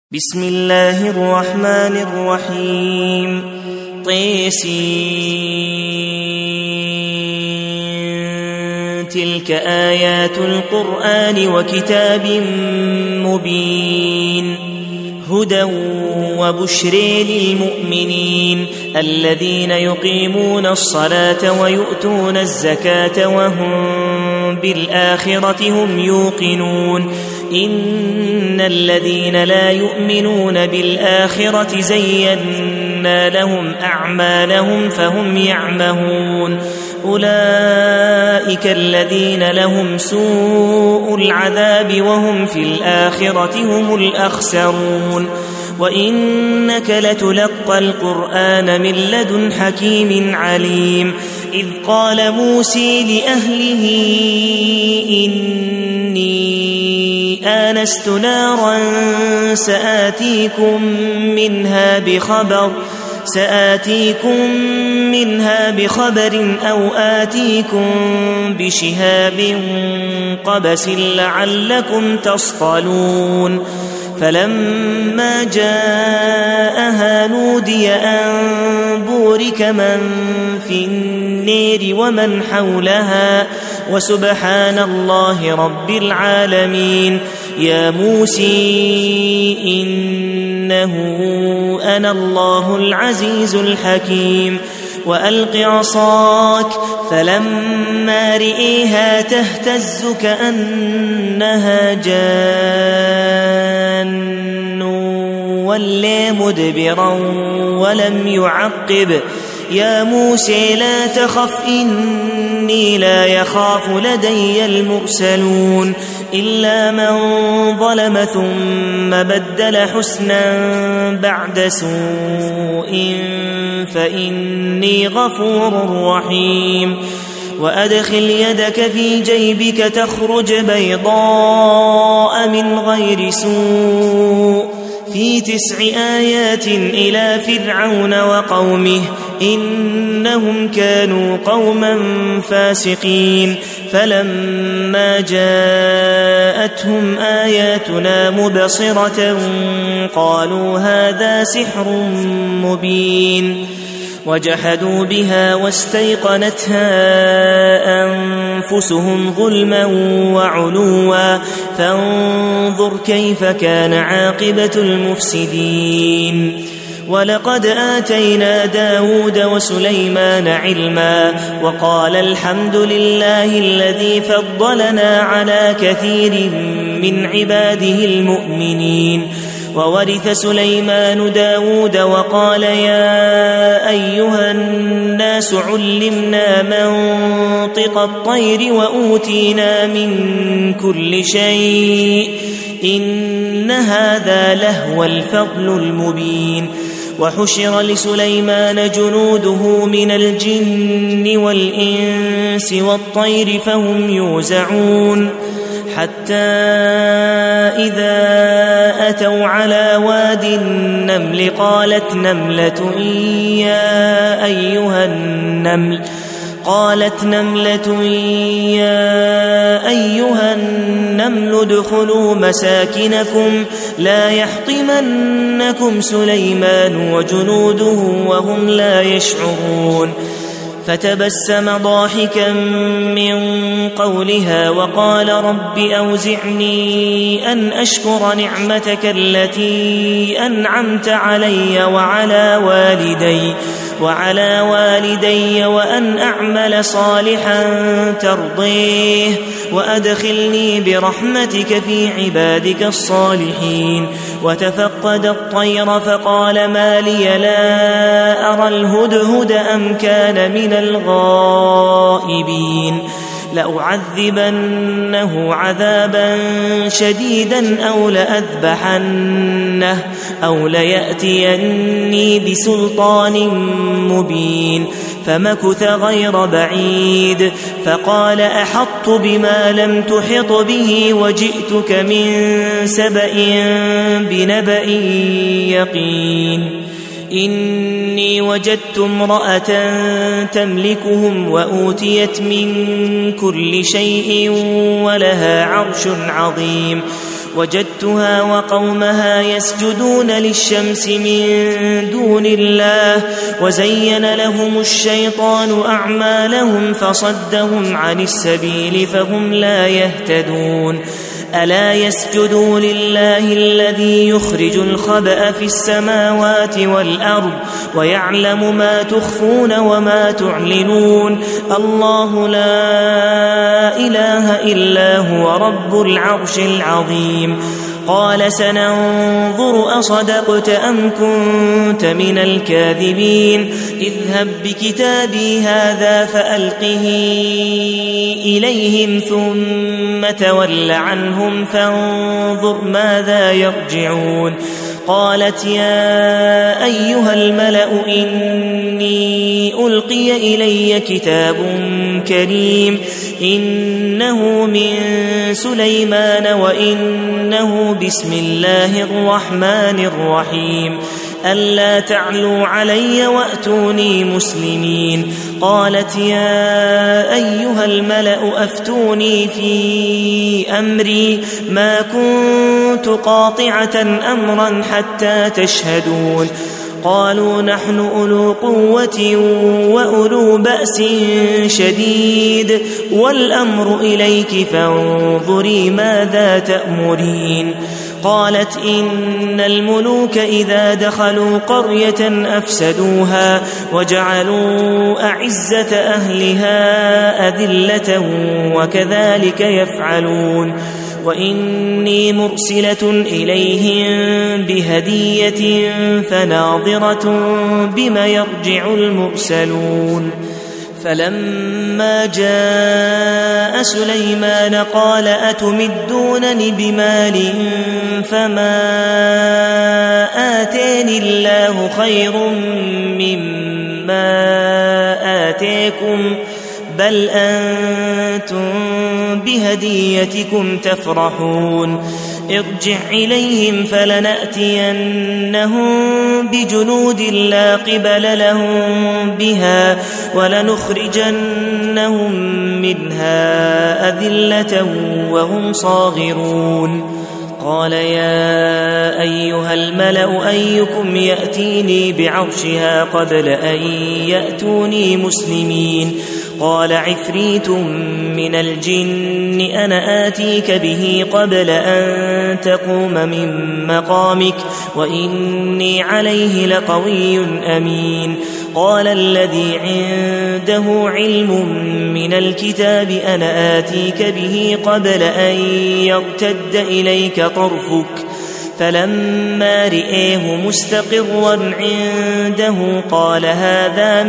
بسم الله الرحمن الرحيم طيسين تلك آيات القرآن وكتاب مبين هدى وبشر للمؤمنين الذين يقيمون الصلاة ويؤتون الزكاة وهم بالآخرة هم يوقنون إن الذين لا يؤمنون بالآخرة زينا لهم أعمالهم فهم يعمهون أولئك الذين لهم سوء العذاب وهم في الآخرة هم الأخسرون وإنك لتلقى القرآن من لدن حكيم عليم إذ قال موسى لأهله إني آنست نارا سآتيكم منها بخبر أو آتيكم بشهاب قبس لعلكم تصطلون فلما جاءها نودي أن بورك من في النير ومن حولها وسبحان الله رب العالمين يا موسى إنه أنا الله العزيز الحكيم وألق عصاك فلما رئيها تهتز كأنها جان ولى مدبرا ولم يعقب يا موسى لا تخف إني لا يخاف لدي المرسلون إلا من ظلم ثم بدل حسنا بعد سوء فإني غفور رحيم وأدخل يدك في جيبك تخرج بيضاء من غير سوء في 9 آيات إلى فرعون وقومه إنهم كانوا قوما فاسقين فلما جاءتهم آياتنا مبصرة قالوا هذا سحر مبين وجحدوا بها واستيقنتها أنفسهم ظلما وعلوا فانظر كيف كان عاقبة المفسدين ولقد آتينا داود وسليمان علما وقال الحمد لله الذي فضلنا على كثير من عباده المؤمنين وورث سليمان داود وقال يا أيها الناس علمنا منطق الطير وأوتينا من كل شيء إن هذا لهو الفضل المبين وحشر لسليمان جنوده من الجن والإنس والطير فهم يوزعون حتى إذا أتوا على واد النمل قالت نملة يا أيها النمل ادخلوا مساكنكم لا يحطمنكم سليمان وجنوده وهم لا يشعرون فتبسم ضاحكا من قولها وقال رب أوزعني أن أشكر نعمتك التي أنعمت علي وعلى والدي وأن أعمل صالحا ترضيه وأدخلني برحمتك في عبادك الصالحين وتفقد الطير فقال ما لي لا أرى الهدهد أم كان من الغائبين لأعذبنه عذابا شديدا أو لأذبحنه أو ليأتيني بسلطان مبين فمكث غير بعيد فقال أحطت بما لم تحط به وجئتك من سبأ بنبأ يقين إني وجدت امرأة تملكهم وأوتيت من كل شيء ولها عرش عظيم وجدتها وقومها يسجدون للشمس من دون الله وزين لهم الشيطان أعمالهم فصدهم عن السبيل فهم لا يهتدون ألا يسجدوا لله الذي يخرج الخبأ في السماوات والأرض ويعلم ما تخفون وما تعلنون الله لا إله إلا هو رب العرش العظيم قال سننظر أصدقت أم كنت من الكاذبين اذهب بكتابي هذا فألقه إليهم ثم تول عنهم فانظر ماذا يرجعون قالت يا أيها الملأ إني ألقي إلي كتاب كريم إنه من سليمان وإنه بسم الله الرحمن الرحيم ألا تعلوا علي وأتوني مسلمين قالت يا أيها الملأ أفتوني في أمري ما كنت قاطعة أمرا حتى تشهدون قالوا نحن أولو قوة وأولو بأس شديد والأمر إليك فانظري ماذا تأمرين قالت إن الملوك إذا دخلوا قرية أفسدوها وجعلوا أعزة أهلها أذلة وكذلك يفعلون وإني مرسلة إليهم بهدية فناظرة بما يرجع المرسلون فلما جاء سليمان قال أتمدونني بمال فما آتاني الله خير مما آتيكم بل أنتم بهديتكم تفرحون ارجع إليهم فلنأتينهم بجنود لا قبل لهم بها ولنخرجنهم منها أذلة وهم صاغرون قال يا أيها الملأ أيكم يأتيني بعرشها قبل أن يأتوني مسلمين قال عفريت من الجن أنا آتيك به قبل أن تقوم من مقامك وإني عليه لقوي أمين قال الذي عنده علم من الكتاب أنا آتيك به قبل أن يرتد إليك طرفك فلما رئيه مستقرا عنده قال هذا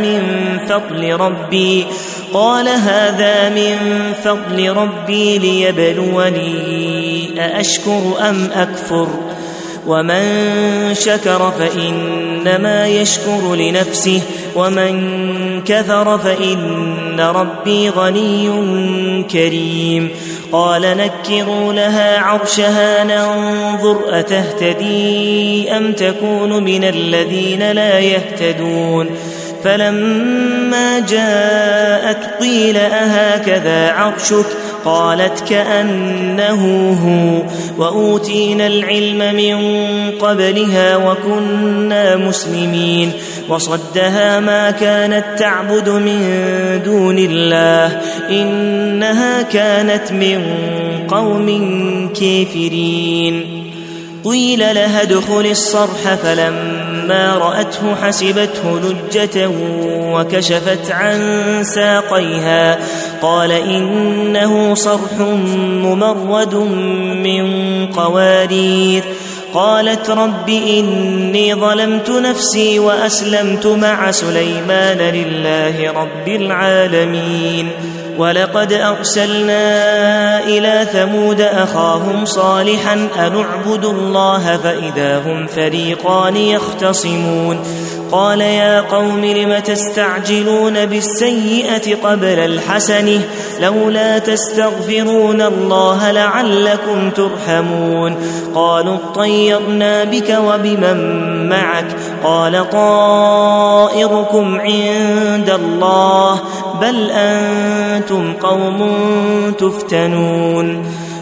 من فضل ربي ليبلوني أأشكر أم أكفر ومن شكر فإنما يشكر لنفسه ومن كفر فإن ربي غني كريم قال نكروا لها عرشها ننظر أتهتدي أم تكون من الذين لا يهتدون فلما جاءت قيل أهكذا عرشك قالت كأنه هو وأوتينا العلم من قبلها وكنا مسلمين وصدها ما كانت تعبد من دون الله إنها كانت من قوم كافرين قيل لها ادخل الصرح فلما رأته حسبته لجة وكشفت عن ساقيها قال إنه صرح ممرد من قوارير قالت رب إني ظلمت نفسي وأسلمت مع سليمان لله رب العالمين ولقد أرسلنا إلى ثمود أخاهم صالحا أن اعبدوا الله فإذا هم فريقان يختصمون قال يا قوم لم تستعجلون بالسيئة قبل الحسنة لولا تستغفرون الله لعلكم ترحمون قالوا اطيرنا بك وبمن معك قال طائركم عند الله بل أنتم قوم تفتنون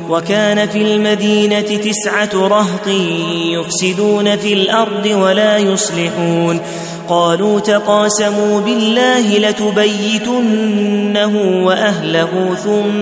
وكان في المدينة 9 رهط يفسدون في الأرض ولا يصلحون قالوا تقاسموا بالله لتبيتنه وأهله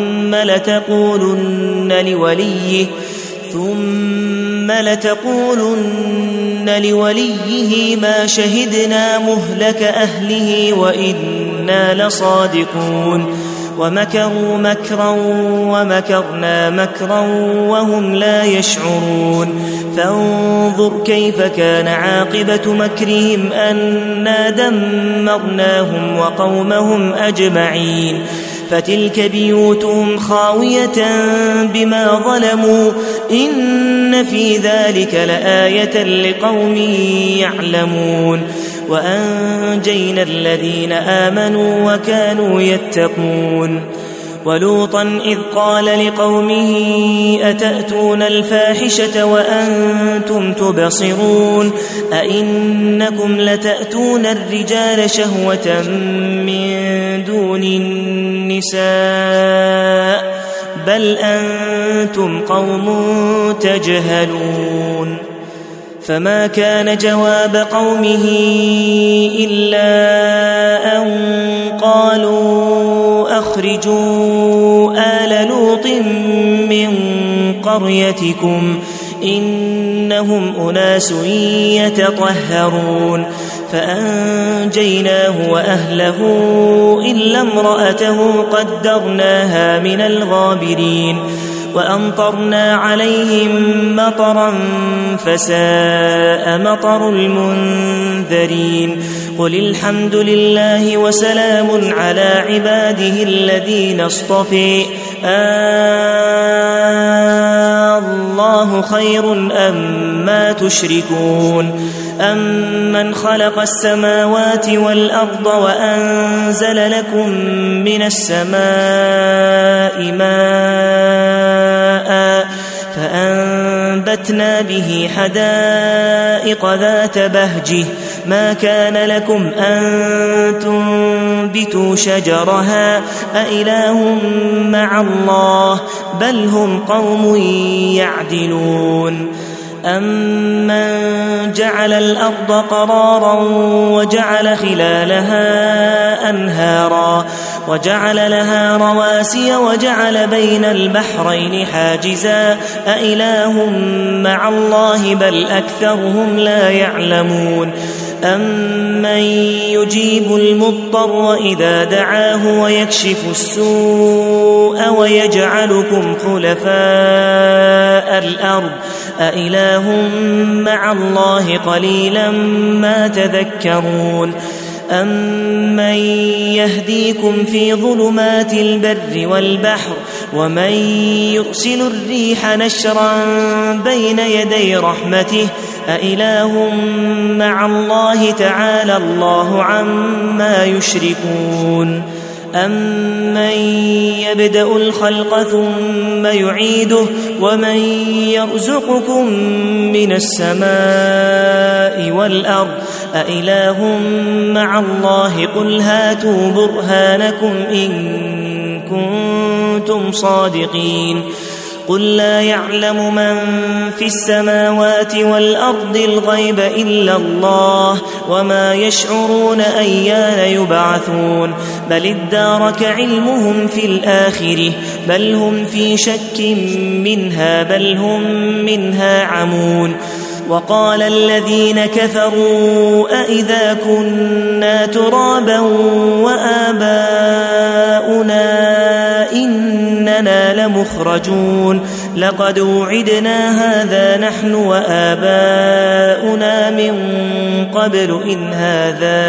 ثم لتقولن لوليه ما شهدنا مهلك أهله وإنا لصادقون ومكروا مكرا ومكرنا مكرا وهم لا يشعرون فانظر كيف كان عاقبة مكرهم أنا دمرناهم وقومهم أجمعين فتلك بيوتهم خاوية بما ظلموا إن في ذلك لآية لقوم يعلمون وأنجينا الذين آمنوا وكانوا يتقون ولوطا إذ قال لقومه أتأتون الفاحشة وأنتم تبصرون أئنكم لتأتون الرجال شهوة من دون النساء بل أنتم قوم تجهلون فما كان جواب قومه إلا أن قالوا أخرجوا آل لوط من قريتكم إنهم أناس يتطهرون فأنجيناه وأهله إلا امرأته قدرناها من الغابرين وأمطرنا عليهم مطرا فساء مطر المنذرين قل الحمد لله وسلام على عباده الذين اصطفى الله خير أما تشركون أمن خلق السماوات والأرض وأنزل لكم من السماء ماء فأنبتنا به حدائق ذات بهجه ما كان لكم أن تنبتوا شجرها أإله مع الله بل هم قوم يعدلون أمن جعل الأرض قرارا وجعل خلالها أنهارا وجعل لها رواسي وجعل بين البحرين حاجزا أإله مع الله بل أكثرهم لا يعلمون أمن يجيب المضطر إذا دعاه ويكشف السوء ويجعلكم خلفاء الأرض أإله مع الله قليلا ما تذكرون أمن يهديكم في ظلمات البر والبحر ومن يرسل الريح نشرا بين يدي رحمته أإله مع الله تعالى الله عما يشركون أمن يبدأ الخلق ثم يعيده ومن يرزقكم من السماء والأرض أإله مع الله قل هاتوا برهانكم إن كنتم صادقين قل لا يعلم من في السماوات والأرض الغيب إلا الله وما يشعرون أيان يبعثون بل ادارك علمهم في الآخرة بل هم في شك منها بل هم منها عمون وقال الذين كفروا أئذا كنا ترابا وآباؤنا إننا لمخرجون لقد وعدنا هذا نحن وآباؤنا من قبل إن هذا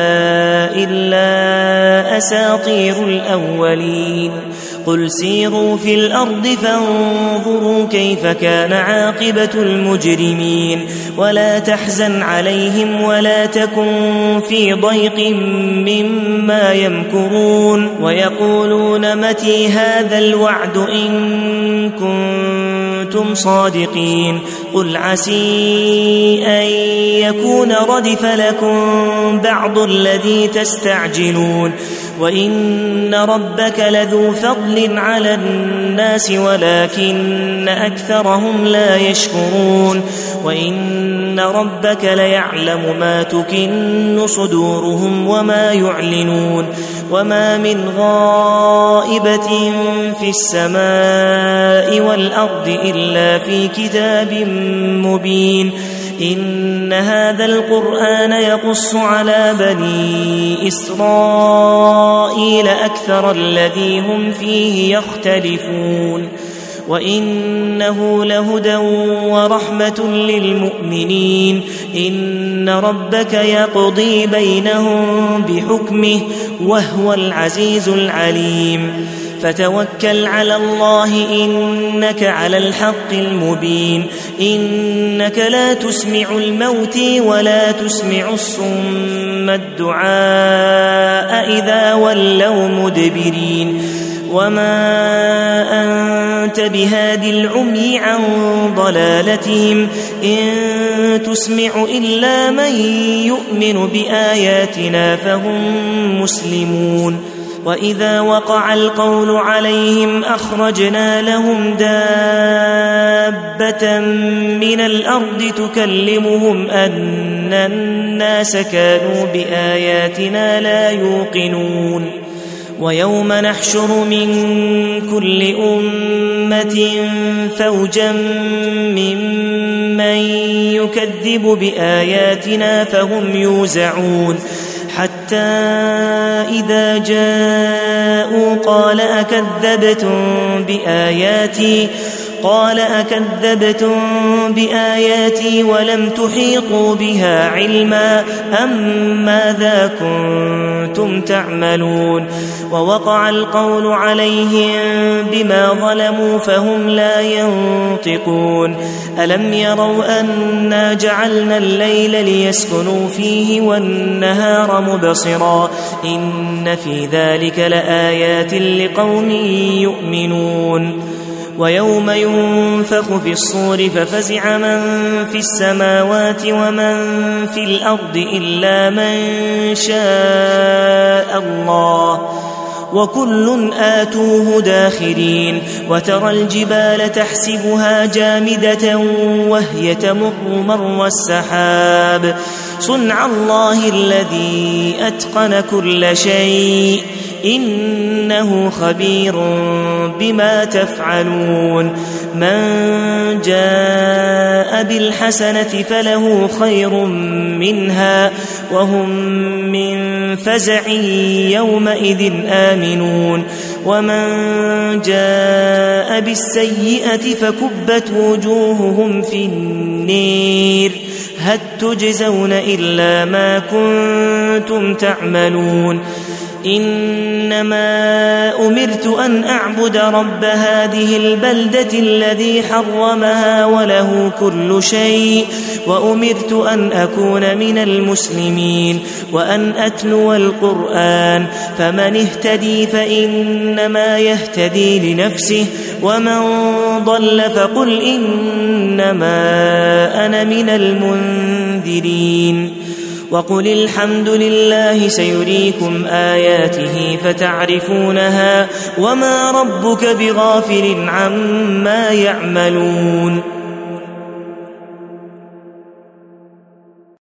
إلا أساطير الأولين قل سيروا في الأرض فانظروا كيف كان عاقبة المجرمين ولا تحزن عليهم ولا تكن في ضيق مما يمكرون ويقولون متى هذا الوعد إن كنتم صادقين قل عسي أن يكون ردف لكم بعض الذي تستعجلون وإن ربك لذو فضل على الناس ولكن أكثرهم لا يشكرون وإن ربك ليعلم ما تكن صدورهم وما يعلنون وما من غائبة في السماء والأرض إلا في كتاب مبين إن هذا القرآن يقص على بني إسرائيل أكثر الذي هم فيه يختلفون وإنه لهدى ورحمة للمؤمنين إن ربك يقضي بينهم بحكمه وهو العزيز العليم فتوكل على الله إنك على الحق المبين إنك لا تسمع الموتى ولا تسمع الصم الدعاء إذا ولوا مدبرين وما أنت بهاد العمي عن ضلالتهم إن تسمع إلا من يؤمن بآياتنا فهم مسلمون وإذا وقع القول عليهم أخرجنا لهم دابة من الأرض تكلمهم أن الناس كانوا بآياتنا لا يوقنون ويوم نحشر من كل أمة فوجا ممن يكذب بآياتنا فهم يوزعون حتى إذا جاءوا قال أكذبتم بآياتي ولم تحيطوا بها علما أم ماذا كنتم تعملون ووقع القول عليهم بما ظلموا فهم لا ينطقون ألم يروا أنا جعلنا الليل ليسكنوا فيه والنهار مبصرا إن في ذلك لآيات لقوم يؤمنون ويوم ينفخ في الصور ففزع من في السماوات ومن في الأرض إلا من شاء الله وكل آتوه داخرين وترى الجبال تحسبها جامدة وهي تمر مر السحاب صنع الله الذي أتقن كل شيء إنه خبير بما تفعلون من جاء بالحسنة فله خير منها وهم من فزع يومئذ آمنون ومن جاء بالسيئة فكبت وجوههم في النير هل تجزون إلا ما كنتم تعملون إنما أمرت أن أعبد رب هذه البلدة الذي حرمها وله كل شيء وأمرت أن أكون من المسلمين وأن أتلو القرآن فمن اهتدي فإنما يهتدي لنفسه ومن ضل فقل إنما أنا من المنذرين وقل الحمد لله سيريكم آياته فتعرفونها وما ربك بغافل عما يعملون